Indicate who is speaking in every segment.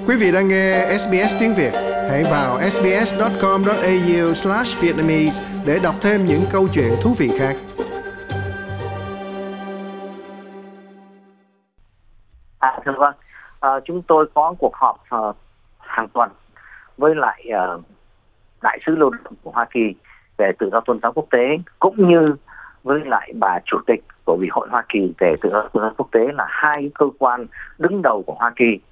Speaker 1: Quý vị đang nghe SBS tiếng Việt. Hãy vào sbs.com.au/vietnamese để đọc thêm những câu chuyện thú vị khác.
Speaker 2: Thưa vâng, chúng tôi có cuộc họp hàng tuần với lại đại sứ lao động của Hoa Kỳ về tự do tôn giáo quốc tế, cũng như với lại bà chủ tịch của Ủy hội Hoa Kỳ về tự do tôn giáo quốc tế, là hai cơ quan đứng đầu của Hoa Kỳ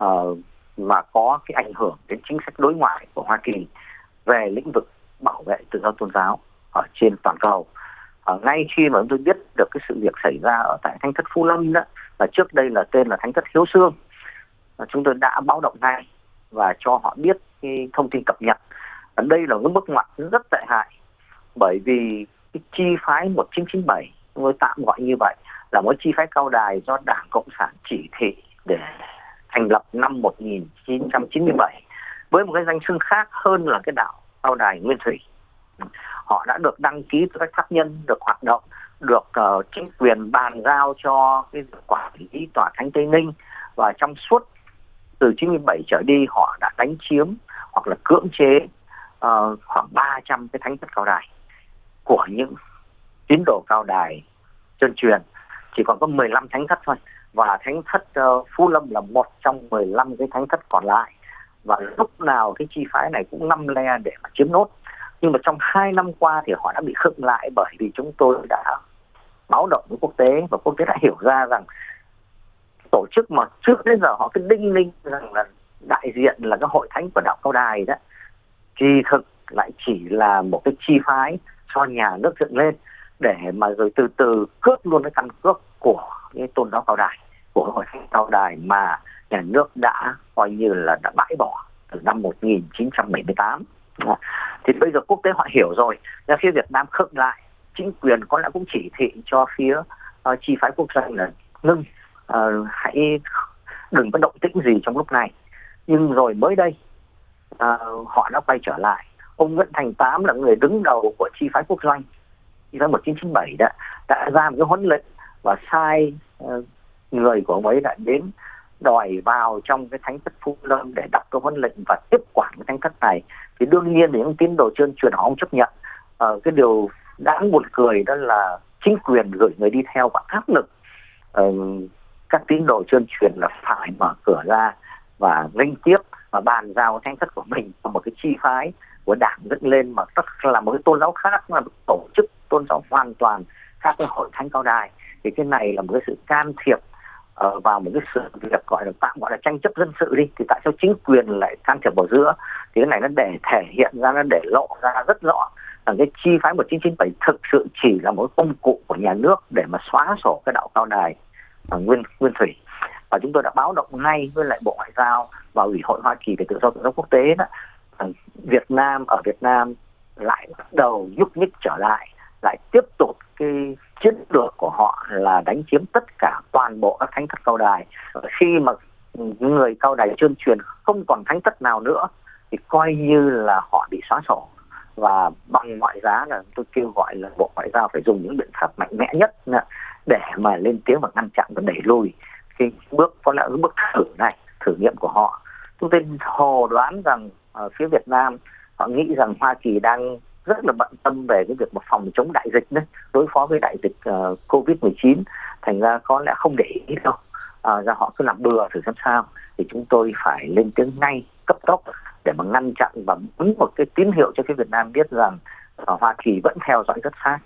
Speaker 2: mà có cái ảnh hưởng đến chính sách đối ngoại của Hoa Kỳ về lĩnh vực bảo vệ tự do tôn giáo ở trên toàn cầu. Ngay khi mà chúng tôi biết được cái sự việc xảy ra ở tại Thánh thất Phú Lâm đó, là trước đây là tên là Thánh thất Hiếu Xương, chúng tôi đã báo động ngay và cho họ biết cái thông tin cập nhật. Ở đây là một bước ngoặt rất tệ hại, bởi vì cái chi phái 1997, chúng tôi tạm gọi như vậy, là một chi phái cao đài do Đảng Cộng sản chỉ thị để thành lập năm 1997 với một cái danh xưng khác hơn là cái đạo cao đài Nguyên Thủy. Họ đã được đăng ký tư cách pháp nhân, được hoạt động, được chính quyền bàn giao cho cái quản lý tòa thánh Tây Ninh, và trong suốt từ 97 trở đi họ đã đánh chiếm hoặc là cưỡng chế khoảng 300 cái thánh thất cao đài của những tín đồ cao đài chân truyền. Chỉ còn có 15 thánh thất thôi, và thánh thất Phú Lâm là một trong 15 cái thánh thất còn lại, và lúc nào cái chi phái này cũng lăm le để mà chiếm nốt. Nhưng mà trong 2 năm qua thì họ đã bị khựng lại, bởi vì chúng tôi đã báo động với quốc tế, và quốc tế đã hiểu ra rằng tổ chức mà trước đến giờ họ cứ đinh ninh rằng là đại diện là cái hội thánh của đạo cao đài đó, kỳ thực lại chỉ là một cái chi phái do nhà nước dựng lên để mà rồi từ từ cướp luôn cái căn cước của cái tôn giáo cao đài, của hội thánh cao đài mà nhà nước đã coi như là đã bãi bỏ từ năm 1978. Thì bây giờ quốc tế họ hiểu rồi, ra phía Việt Nam khựng lại, chính quyền có lẽ cũng chỉ thị cho phía chi phái quốc doanh là ngưng, hãy đừng có động tĩnh gì trong lúc này. Nhưng rồi mới đây họ đã quay trở lại. Ông Nguyễn Thành Tám là người đứng đầu của chi phái quốc doanh, chi phái 1997 đó, đã ra một cái huấn lệnh và sai người của ông ấy đã đến đòi vào trong cái thánh thất Phú Lâm để đọc cái huấn lệnh và tiếp quản cái thánh thất này. Thì đương nhiên những tín đồ chân truyền họ không chấp nhận. Cái điều đáng buồn cười đó là chính quyền gửi người đi theo và áp lực các tín đồ chân truyền là phải mở cửa ra và nghênh tiếp và bàn giao thánh thất của mình vào một cái chi phái của đảng dựng lên, mà tất là một cái tôn giáo khác, là một tổ chức tôn giáo hoàn toàn khác với hội thánh cao đài. Thì cái này là một cái sự can thiệp vào một cái sự việc gọi là tranh chấp dân sự đi. Thì tại sao chính quyền lại can thiệp vào giữa? Thì cái này nó để thể hiện ra, nó để lộ ra rất rõ rằng cái chi phái 1997 thực sự chỉ là một công cụ của nhà nước để mà xóa sổ cái đạo cao đài Nguyên Thủy. Và chúng tôi đã báo động ngay với lại Bộ Ngoại giao và Ủy hội Hoa Kỳ về tự do tôn giáo quốc tế đó, ở Việt Nam lại bắt đầu nhúc nhích trở lại, lại tiếp tục cái chiến lược của họ là đánh chiếm tất cả toàn bộ các thánh thất cao đài. Khi mà những người cao đài chân truyền không còn thánh thất nào nữa thì coi như là họ bị xóa sổ. Và bằng mọi giá là tôi kêu gọi là Bộ Ngoại giao phải dùng những biện pháp mạnh mẽ nhất để mà lên tiếng và ngăn chặn và đẩy lùi cái bước, có lẽ cái bước thử nghiệm của họ. Chúng tôi hồ đoán rằng phía Việt Nam họ nghĩ rằng Hoa Kỳ đang rất là bận tâm về cái việc mà phòng chống đại dịch đấy, đối phó với đại dịch Covid-19, thành ra có lẽ không để ý đâu, ra họ cứ làm bừa thử xem sao. Thì chúng tôi phải lên tiếng ngay cấp tốc để mà ngăn chặn và muốn một cái tín hiệu cho phía Việt Nam biết rằng Hoa Kỳ vẫn theo dõi rất sát.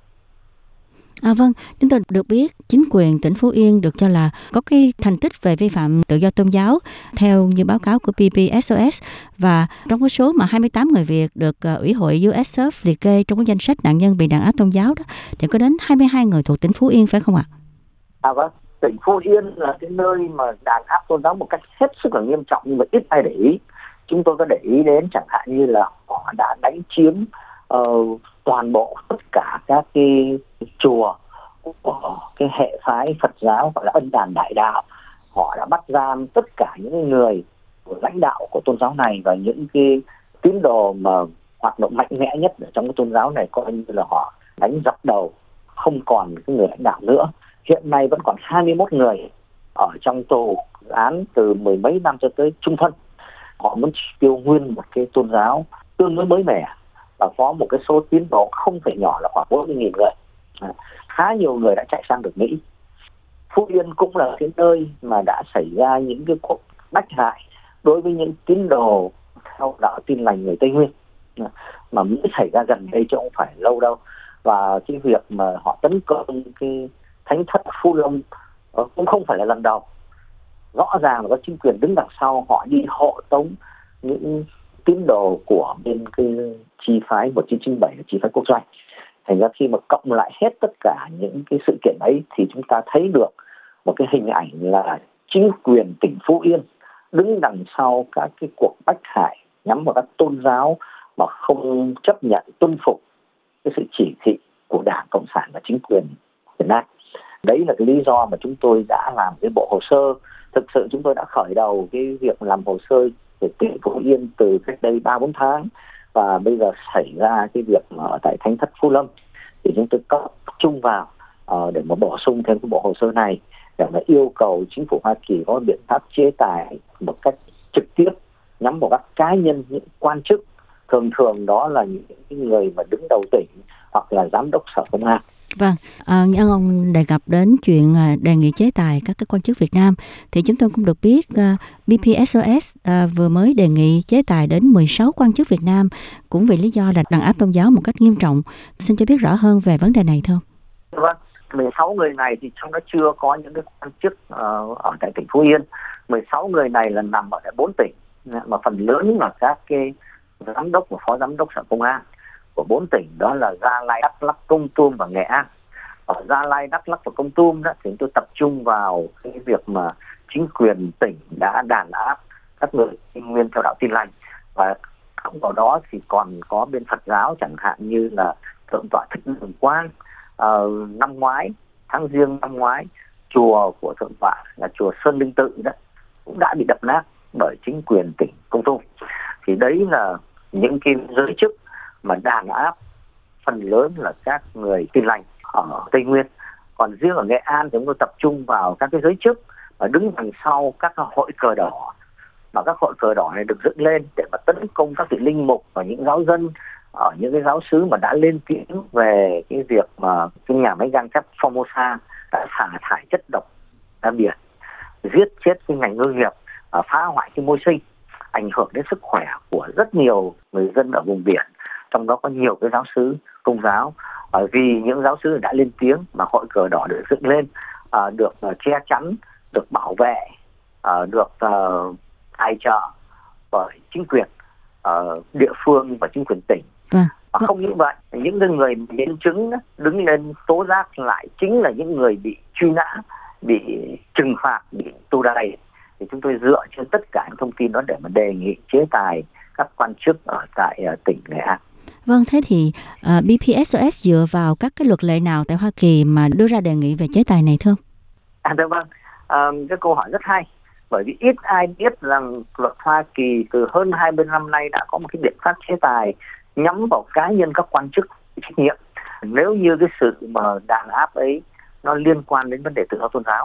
Speaker 3: Vâng, chúng tôi được biết chính quyền tỉnh Phú Yên được cho là có cái thành tích về vi phạm tự do tôn giáo theo như báo cáo của PPSOS, và trong cái số mà 28 người Việt được Ủy hội US Surf liệt kê trong cái danh sách nạn nhân bị đàn áp tôn giáo đó, thì có đến 22 người thuộc tỉnh Phú Yên phải không ạ?
Speaker 2: Vâng, tỉnh Phú Yên là cái nơi mà đàn áp tôn giáo một cách hết sức là nghiêm trọng, nhưng mà ít ai để ý. Chúng tôi có để ý đến chẳng hạn như là họ đã đánh chiếm toàn bộ tất cả các cái chùa của cái hệ phái Phật giáo gọi là Ân Đàn Đại Đạo. Họ đã bắt giam tất cả những người của lãnh đạo của tôn giáo này, và những cái tín đồ mà hoạt động mạnh mẽ nhất ở trong cái tôn giáo này coi như là họ đánh dập đầu, không còn cái người lãnh đạo nữa. Hiện nay vẫn còn 21 người ở trong tù án từ mười mấy năm cho tới chung thân. Họ muốn tiêu nguyên một cái tôn giáo tương đối mới mẻ và có một cái số tín đồ không thể nhỏ là khoảng 40.000 người. Khá nhiều người đã chạy sang được Mỹ. Phú Yên cũng là cái nơi mà đã xảy ra những cái cuộc bách hại đối với những tín đồ theo đạo Tin Lành người Tây Nguyên mà mới xảy ra gần đây chứ không phải lâu đâu. Và cái việc mà họ tấn công cái thánh thất Phú Lâm cũng không phải là lần đầu. Rõ ràng là có chính quyền đứng đằng sau, họ đi hộ tống những tín đồ của bên cái chi phái 1997 là chi phái Quốc Doanh. Thành ra khi mà cộng lại hết tất cả những cái sự kiện ấy thì chúng ta thấy được một cái hình ảnh là chính quyền tỉnh Phú Yên đứng đằng sau các cái cuộc bách hại nhắm vào các tôn giáo mà không chấp nhận tuân phục cái sự chỉ thị của Đảng Cộng sản và chính quyền Việt Nam. Đấy là cái lý do mà chúng tôi đã làm cái bộ hồ sơ. Thực sự chúng tôi đã khởi đầu cái việc làm hồ sơ về tỉnh Phú Yên từ cách đây 3-4 tháng, và bây giờ xảy ra cái việc ở tại thánh thất Phú Lâm thì chúng tôi tập trung vào để mà bổ sung thêm cái bộ hồ sơ này để mà yêu cầu chính phủ Hoa Kỳ có biện pháp chế tài một cách trực tiếp nhắm vào các cá nhân, những quan chức, thường đó là những người mà đứng đầu tỉnh hoặc là giám đốc sở công an.
Speaker 3: Vâng, nhân ông đề cập đến chuyện đề nghị chế tài các cái quan chức Việt Nam thì chúng tôi cũng được biết BPSOS vừa mới đề nghị chế tài đến 16 quan chức Việt Nam cũng vì lý do là đàn áp tôn giáo một cách nghiêm trọng. Xin cho biết rõ hơn về vấn đề này thưa ông.
Speaker 2: Vâng, 16 người này thì trong đó chưa có những cái quan chức ở tại tỉnh Phú Yên. 16 người này là nằm ở tại 4 tỉnh mà phần lớn là các cái giám đốc và phó giám đốc sở công an của 4 tỉnh, đó là Gia Lai, Đắk Lắk, Kon Tum và Nghệ An. Ở Gia Lai, Đắk Lắk và Kon Tum đó thì tôi tập trung vào cái việc mà chính quyền tỉnh đã đàn áp các người nguyên theo đạo Tin Lành, và cộng vào đó thì còn có bên Phật giáo, chẳng hạn như là Thượng tọa Thích Đường Quang. Năm ngoái, tháng Giêng năm ngoái, chùa của Thượng tọa là chùa Sơn Linh Tự đó cũng đã bị đập nát bởi chính quyền tỉnh Kon Tum. Thì đấy là những cái giới chức mà đàn áp phần lớn là các người Tin Lành ở Tây Nguyên. Còn riêng ở Nghệ An thì chúng tôi tập trung vào các cái giới chức và đứng đằng sau các hội cờ đỏ, mà các hội cờ đỏ này được dựng lên để mà tấn công các vị linh mục và những giáo dân ở những cái giáo xứ mà đã lên tiếng về cái việc mà cái nhà máy gang thép Formosa đã xả thải chất độc ra biển, giết chết cái ngành ngư nghiệp, phá hoại cái môi sinh, ảnh hưởng đến sức khỏe của rất nhiều người dân ở vùng biển, trong đó có nhiều cái giáo xứ Công giáo. Vì những giáo xứ đã lên tiếng mà hội cờ đỏ được dựng lên, được che chắn, được bảo vệ, được tài trợ bởi chính quyền địa phương và chính quyền tỉnh. Và không những vậy, những người nhân chứng đứng lên tố giác lại chính là những người bị truy nã, bị trừng phạt, bị tù đầy. Thì chúng tôi dựa trên tất cả những thông tin đó để mà đề nghị chế tài các quan chức ở tại tỉnh Nghệ An.
Speaker 3: Vâng, thế thì BPSOS dựa vào các cái luật lệ nào tại Hoa Kỳ mà đưa ra đề nghị về chế tài này thưa ông?
Speaker 2: Thưa vâng, cái câu hỏi rất hay. Bởi vì ít ai biết rằng luật Hoa Kỳ từ hơn 20 năm nay đã có một cái biện pháp chế tài nhắm vào cá nhân các quan chức trách nhiệm nếu như cái sự mà đàn áp ấy nó liên quan đến vấn đề tự do tôn giáo.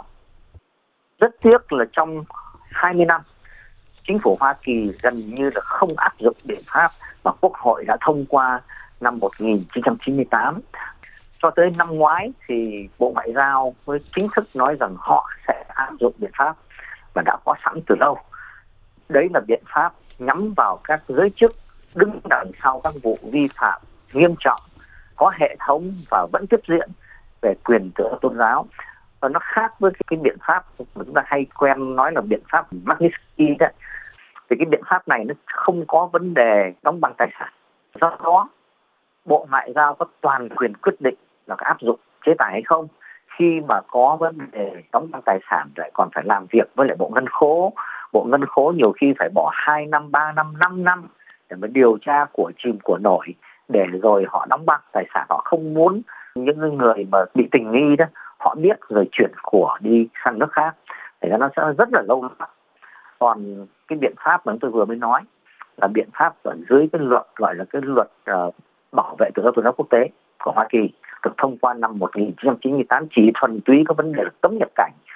Speaker 2: Rất tiếc là trong 20 năm chính phủ Hoa Kỳ gần như là không áp dụng biện pháp mà Quốc hội đã thông qua năm 1998. Cho tới năm ngoái thì Bộ Ngoại giao mới chính thức nói rằng họ sẽ áp dụng biện pháp và đã có sẵn từ lâu. Đấy là biện pháp nhắm vào các giới chức đứng đằng sau các vụ vi phạm nghiêm trọng, có hệ thống và vẫn tiếp diễn về quyền tự do tôn giáo. Và nó khác với cái biện pháp chúng ta hay quen nói là biện pháp Magnitsky đấy. Thì cái biện pháp này nó không có vấn đề đóng băng tài sản. Do đó, Bộ Ngoại giao có toàn quyền quyết định là có áp dụng chế tài hay không. Khi mà có vấn đề đóng băng tài sản lại còn phải làm việc với lại Bộ Ngân khố. Bộ Ngân khố nhiều khi phải bỏ 2 năm, 3 năm, 5 năm để mà điều tra của chìm của nổi để rồi họ đóng băng tài sản. Họ không muốn những người mà bị tình nghi đó họ biết rồi chuyển của đi sang nước khác. Thế nó sẽ rất là lâu. Còn cái biện pháp mà tôi vừa mới nói là biện pháp ở dưới cái luật gọi là cái luật bảo vệ tự do tôn giáo quốc tế của Hoa Kỳ được thông qua năm 1998, chỉ thuần túy có vấn đề cấm nhập cảnh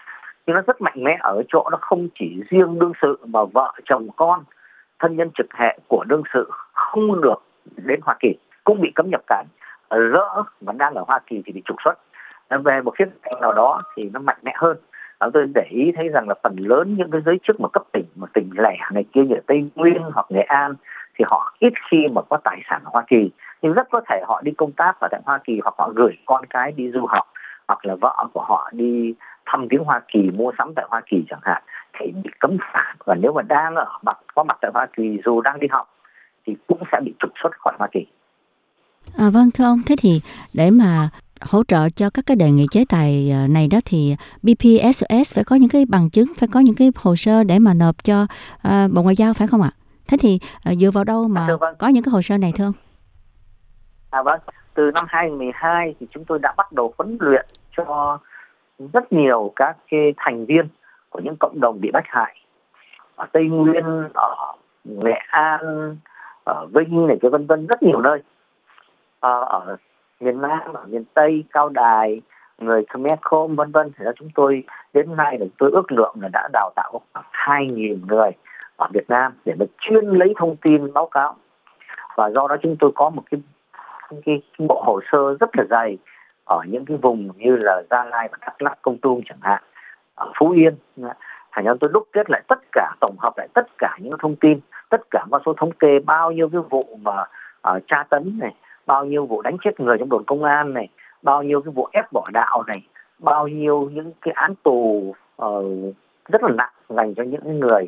Speaker 2: Nhưng nó rất mạnh mẽ ở chỗ nó không chỉ riêng đương sự mà vợ chồng con, thân nhân trực hệ của đương sự không được đến Hoa Kỳ cũng bị cấm nhập cảnh, lỡ vẫn đang ở Hoa Kỳ thì bị trục xuất. Về một khía cạnh nào đó thì nó mạnh mẽ hơn. Tôi để ý thấy rằng là phần lớn những cái giới chức mà cấp tỉnh, mà tỉnh lẻ này kia như Tây Nguyên hoặc Nghệ An thì họ ít khi mà có tài sản ở Hoa Kỳ, nhưng rất có thể họ đi công tác ở tại Hoa Kỳ, hoặc họ gửi con cái đi du học, hoặc là vợ của họ đi thăm viếng Hoa Kỳ, mua sắm tại Hoa Kỳ chẳng hạn, thì bị cấm phản. Và nếu mà đang có mặt tại Hoa Kỳ dù đang đi học thì cũng sẽ bị trục xuất khỏi Hoa Kỳ.
Speaker 3: Vâng, thưa ông, thế thì để mà hỗ trợ cho các cái đề nghị chế tài này đó thì BPSOS phải có những cái bằng chứng, phải có những cái hồ sơ để mà nộp cho Bộ Ngoại giao phải không ạ? Thế thì dựa vào đâu mà có những cái hồ sơ này thưa ông?
Speaker 2: Vâng, từ năm 2012 thì chúng tôi đã bắt đầu huấn luyện cho rất nhiều các cái thành viên của những cộng đồng bị bách hại ở Tây Nguyên, ở Nghệ An, ở Vinh này, cái vân vân, rất nhiều nơi, ở miền Nam, ở miền Tây, Cao Đài, người Khmer Krom vân vân. Thì chúng tôi đến nay là tôi ước lượng là đã đào tạo khoảng 2.000 người ở Việt Nam để mà chuyên lấy thông tin báo cáo. Và do đó chúng tôi có một cái bộ hồ sơ rất là dày ở những cái vùng như là Gia Lai và Đắk Lắk, Kon Tum chẳng hạn, ở Phú Yên. Thành ra tôi đúc kết lại tất cả, tổng hợp lại tất cả những thông tin, tất cả con số thống kê bao nhiêu cái vụ mà tra tấn này, bao nhiêu vụ đánh chết người trong đồn công an này, bao nhiêu cái vụ ép bỏ đạo này, bao nhiêu những cái án tù rất là nặng dành cho những người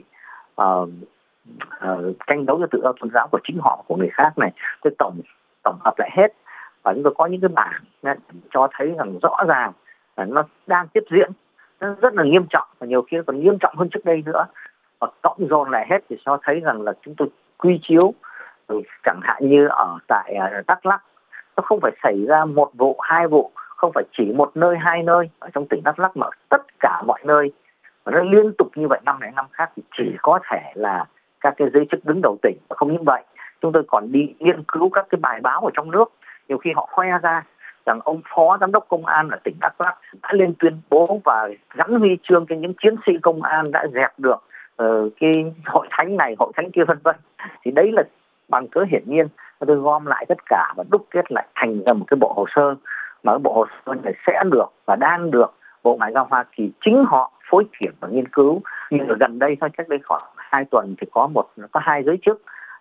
Speaker 2: tranh đấu cho tự do tôn giáo của chính họ, của người khác này. Tôi tổng hợp lại hết và chúng tôi có những cái bảng cho thấy rằng rõ ràng là nó đang tiếp diễn, nó rất là nghiêm trọng và nhiều khi còn nghiêm trọng hơn trước đây nữa. Và cộng dồn lại hết thì cho thấy rằng là chúng tôi quy chiếu, chẳng hạn như ở tại Đắk Lắk, nó không phải xảy ra một vụ, hai vụ, không phải chỉ một nơi, hai nơi ở trong tỉnh Đắk Lắk, mà tất cả mọi nơi, và nó liên tục như vậy năm này năm khác, thì chỉ có thể là các cái giới chức đứng đầu tỉnh. Không những vậy, chúng tôi còn đi nghiên cứu các cái bài báo ở trong nước, nhiều khi họ khoe ra rằng ông phó giám đốc công an ở tỉnh Đắk Lắk đã lên tuyên bố và gắn huy chương cho những chiến sĩ công an đã dẹp được cái hội thánh này, hội thánh kia vân vân. Thì đấy là bằng cớ hiển nhiên. Tôi gom lại tất cả và đúc kết lại thành ra một cái bộ hồ sơ, mà cái bộ hồ sơ này sẽ được và đang được Bộ Ngoại giao Hoa Kỳ chính họ phối kiểm và nghiên cứu. Nhưng ở gần đây thôi, cách đây khoảng 2 tuần thì có hai giới chức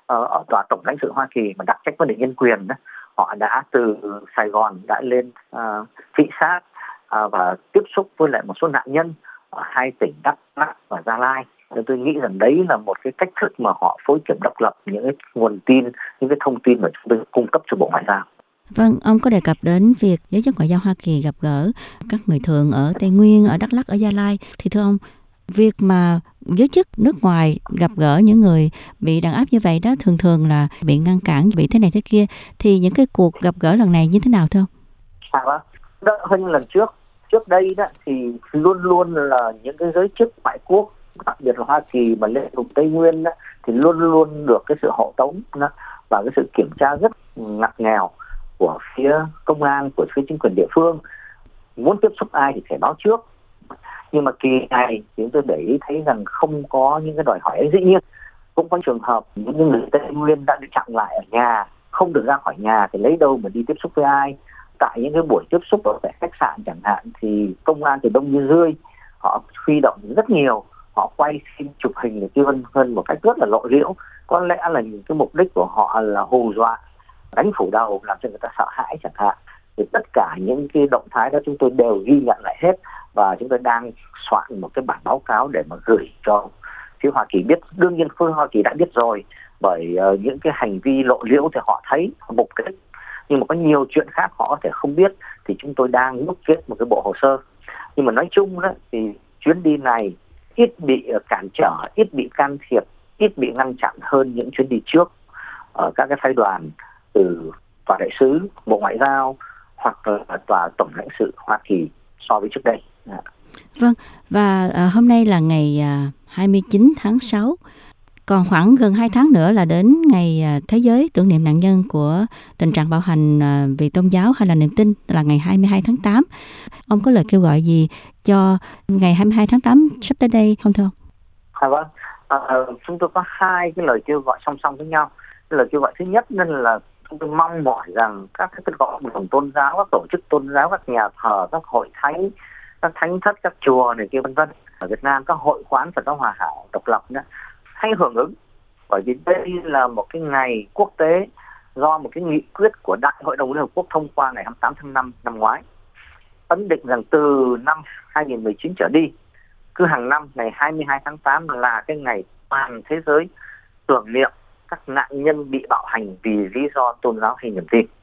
Speaker 2: ở tòa tổng lãnh sự Hoa Kỳ mà đặc trách vấn đề nhân quyền đó, họ đã từ Sài Gòn đã lên thị sát và tiếp xúc với lại một số nạn nhân ở hai tỉnh Đắk Lắk và Gia Lai. Nên tôi nghĩ rằng đấy là một cái cách thức mà họ phối kiểm độc lập những cái nguồn tin, những cái thông tin mà chúng tôi cung cấp cho Bộ Ngoại giao.
Speaker 3: Vâng, ông có đề cập đến việc giới chức ngoại giao Hoa Kỳ gặp gỡ các người thường ở Tây Nguyên, ở Đắk Lắk, ở Gia Lai. Thì thưa ông, việc mà giới chức nước ngoài gặp gỡ những người bị đàn áp như vậy đó thường thường là bị ngăn cản, bị thế này thế kia, thì những cái cuộc gặp gỡ lần này như thế nào thưa ông?
Speaker 2: Vâng, đỡ hơn lần trước. Trước đây đó thì luôn luôn là những cái giới chức ngoại quốc, đặc biệt là Hoa Kỳ mà lên vùng Tây Nguyên đó, thì luôn luôn được cái sự hộ tống đó, và cái sự kiểm tra rất ngặt nghèo của phía công an, của phía chính quyền địa phương. Muốn tiếp xúc ai thì phải báo trước. Nhưng mà kỳ này thì chúng tôi để ý thấy rằng không có những cái đòi hỏi ấy. Dĩ nhiên cũng có trường hợp những người Tây Nguyên đã bị chặn lại ở nhà, không được ra khỏi nhà thì lấy đâu mà đi tiếp xúc với ai. Tại những cái buổi tiếp xúc ở tại khách sạn chẳng hạn thì công an từ đông như rơi, họ huy động rất nhiều, họ quay phim chụp hình để kia vân vân một cách rất là lộ liễu. Có lẽ là những cái mục đích của họ là hù dọa, đánh phủ đầu, làm cho người ta sợ hãi chẳng hạn. Thì tất cả những cái động thái đó chúng tôi đều ghi nhận lại hết, và chúng tôi đang soạn một cái bản báo cáo để mà gửi cho phía Hoa Kỳ biết. Đương nhiên phía Hoa Kỳ đã biết rồi, bởi những cái hành vi lộ liễu thì họ thấy mục đích, nhưng mà có nhiều chuyện khác họ có thể không biết, thì chúng tôi đang đúc kết một cái bộ hồ sơ. Nhưng mà nói chung đó thì chuyến đi này ít bị cản trở, ít bị can thiệp, ít bị ngăn chặn hơn những chuyến đi trước ở các cái phái đoàn từ tòa đại sứ, Bộ Ngoại giao hoặc là tòa tổng lãnh sự Hoa Kỳ so với trước đây.
Speaker 3: Vâng, và hôm nay là ngày 29 tháng 6. Còn khoảng gần 2 tháng nữa là đến ngày Thế giới tưởng niệm nạn nhân của tình trạng bạo hành vì tôn giáo hay là niềm tin, là ngày 22 tháng 8. Ông có lời kêu gọi gì cho ngày 22 tháng 8 sắp tới đây không thưa ông?
Speaker 2: Vâng, chúng tôi có hai cái lời kêu gọi song song với nhau. Lời kêu gọi thứ nhất nên là chúng tôi mong mỏi rằng các cái cộng đồng tôn giáo, các tổ chức tôn giáo, các nhà thờ, các hội thánh, các thánh thất, các chùa này kia vân vân ở Việt Nam, các hội quán Phật giáo Hòa Hảo độc lập nữa hãy hưởng ứng, bởi vì đây là một cái ngày quốc tế do một cái nghị quyết của Đại hội đồng Liên Hợp Quốc thông qua ngày 28 tháng 5 năm ngoái, ấn định rằng từ năm 2019 trở đi, cứ hàng năm ngày 22 tháng 8 là cái ngày toàn thế giới tưởng niệm các nạn nhân bị bạo hành vì lý do tôn giáo hay niềm tin.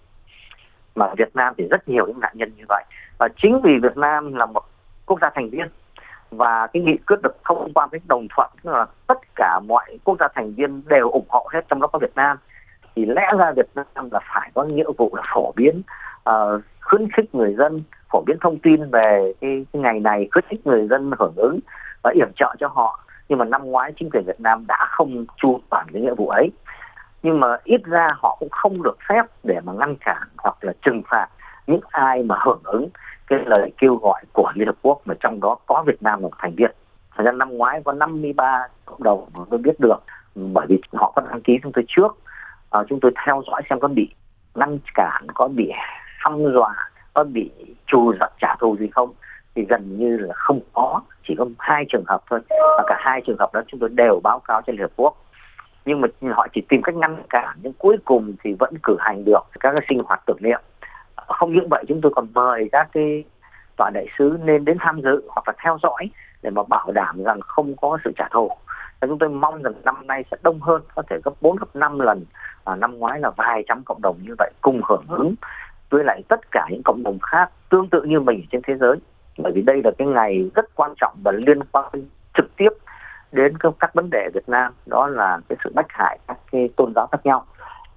Speaker 2: Mà Việt Nam thì rất nhiều những nạn nhân như vậy, và chính vì Việt Nam là một quốc gia thành viên và cái nghị quyết được thông qua với đồng thuận, tức là tất cả mọi quốc gia thành viên đều ủng hộ hết, trong đó có Việt Nam, thì lẽ ra Việt Nam là phải có nghĩa vụ là phổ biến, khuyến khích người dân, phổ biến thông tin về cái ngày này, khuyến khích người dân hưởng ứng và yểm trợ cho họ. Nhưng mà năm ngoái chính quyền Việt Nam đã không chu toàn cái nghĩa vụ ấy. Nhưng mà ít ra họ cũng không được phép để mà ngăn cản hoặc là trừng phạt những ai mà hưởng ứng cái lời kêu gọi của Liên Hợp Quốc, mà trong đó có Việt Nam là một thành viên. Thời gian năm ngoái có 53 cộng đồng mà tôi biết được, bởi vì họ có đăng ký chúng tôi trước. Chúng tôi theo dõi xem có bị ngăn cản, có bị hăm dọa, có bị trù giật trả thù gì không, thì gần như là không có, chỉ có 2 trường hợp thôi, và cả 2 trường hợp đó chúng tôi đều báo cáo cho Liên Hợp Quốc. Nhưng mà họ chỉ tìm cách ngăn cản, nhưng cuối cùng thì vẫn cử hành được các cái sinh hoạt tưởng niệm. Không những vậy, chúng tôi còn mời các cái tòa đại sứ nên đến tham dự hoặc là theo dõi để mà bảo đảm rằng không có sự trả thù. Và chúng tôi mong rằng năm nay sẽ đông hơn, có thể gấp 4, gấp 5 lần. Năm ngoái là vài trăm cộng đồng như vậy cùng hưởng ứng với lại tất cả những cộng đồng khác tương tự như mình trên thế giới. Bởi vì đây là cái ngày rất quan trọng và liên quan trực tiếp đến các vấn đề Việt Nam, đó là cái sự bách hại các cái tôn giáo khác nhau.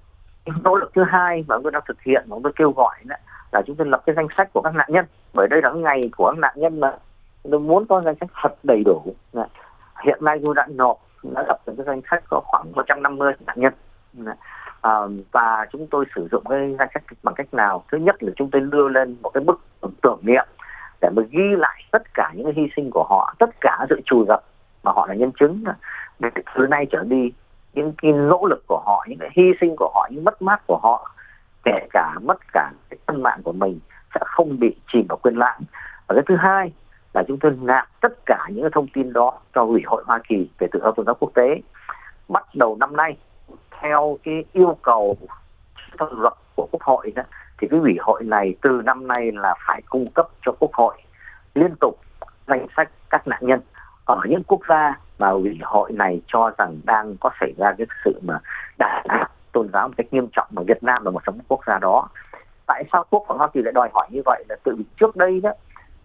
Speaker 2: Nỗ lực thứ hai mà chúng tôi đang thực hiện, mà chúng tôi kêu gọi là chúng tôi lập cái danh sách của các nạn nhân, bởi đây là ngày của các nạn nhân mà tôi muốn có danh sách thật đầy đủ. Hiện nay tôi đã lập cái danh sách có khoảng 150 nạn nhân. Và chúng tôi sử dụng cái danh sách bằng cách nào? Thứ nhất là chúng tôi đưa lên một cái bức tưởng niệm để mà ghi lại tất cả những hy sinh của họ, tất cả sự trù dập mà họ là nhân chứng. Để từ nay trở đi, những cái nỗ lực của họ, những cái hy sinh của họ, những mất mát của họ, kể cả mất cả cái sinh mạng của mình, sẽ không bị chìm vào quên lãng. Và cái thứ hai là chúng tôi nạp tất cả những thông tin đó cho Ủy hội Hoa Kỳ về tự do tôn giáo quốc tế. Bắt đầu năm nay, theo cái yêu cầu theo luật của Quốc hội đó, thì cái Ủy hội này từ năm nay là phải cung cấp cho Quốc hội liên tục danh sách các nạn nhân ở những quốc gia mà Ủy hội này cho rằng đang có xảy ra cái sự mà đàn áp tôn giáo một cách nghiêm trọng, mà Việt Nam là một trong những quốc gia đó. Tại sao Quốc hội Hoa Kỳ lại đòi hỏi như vậy? Là từ trước đây đó,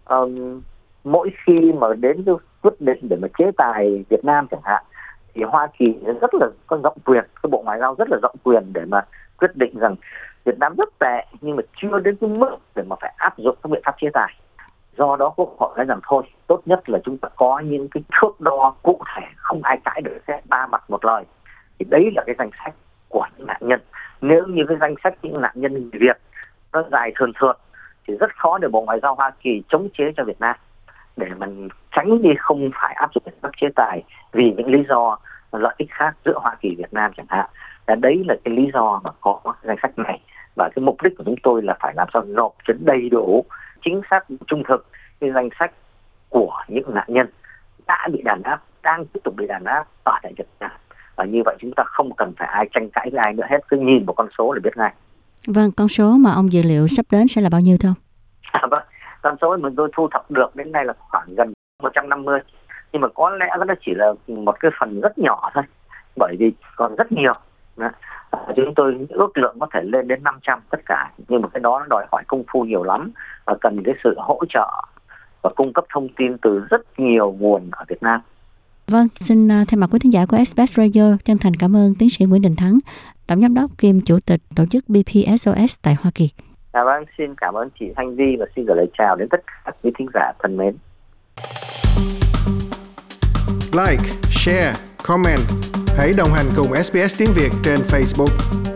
Speaker 2: mỗi khi mà đến cái quyết định để mà chế tài Việt Nam chẳng hạn, thì Hoa Kỳ rất là có rộng quyền, cái Bộ Ngoại giao rất là rộng quyền để mà quyết định rằng Việt Nam rất tệ, nhưng mà chưa đến cái mức để mà phải áp dụng các biện pháp chế tài. Do đó Quốc hội nói rằng thôi, tốt nhất là chúng ta có những cái thước đo cụ thể, không ai cãi được, sẽ ba mặt một lời. Thì đấy là cái danh sách của những nạn nhân. Nếu như cái danh sách những nạn nhân người Việt nó dài thườn thượt thì rất khó để Bộ Ngoại giao Hoa Kỳ chống chế cho Việt Nam, để mình tránh đi không phải áp dụng các chế tài vì những lý do lợi ích khác giữa Hoa Kỳ Việt Nam chẳng hạn. Đấy là cái lý do mà có danh sách này, và cái mục đích của chúng tôi là phải làm sao nộp cho đầy đủ, chính xác, trung thực cái danh sách của những nạn nhân đã bị đàn áp, đang tiếp tục bị đàn áp ở tại Việt Nam. Và như vậy chúng ta không cần phải ai tranh cãi với ai nữa hết, cứ nhìn một con số là biết ngay.
Speaker 3: Vâng, con số mà ông dự liệu sắp đến sẽ là bao nhiêu thưa ông?
Speaker 2: Vâng, con số mà tôi thu thập được đến nay là khoảng gần 150, nhưng mà có lẽ nó chỉ là một cái phần rất nhỏ thôi, bởi vì còn rất nhiều. Chúng tôi ước lượng có thể lên đến 500 tất cả, nhưng mà cái đó nó đòi hỏi công phu nhiều lắm và cần cái sự hỗ trợ và cung cấp thông tin từ rất nhiều nguồn ở Việt Nam.
Speaker 3: Vâng, xin thay mặt quý thính giả của SBS Radio chân thành cảm ơn tiến sĩ Nguyễn Đình Thắng, Tổng giám đốc kiêm Chủ tịch tổ chức BPSOS tại Hoa Kỳ.
Speaker 2: Vâng, xin cảm ơn chị Thanh Vi và xin gửi lời chào đến tất cả quý thính giả thân mến.
Speaker 1: Like, share, comment. Hãy đồng hành cùng SBS tiếng Việt trên Facebook.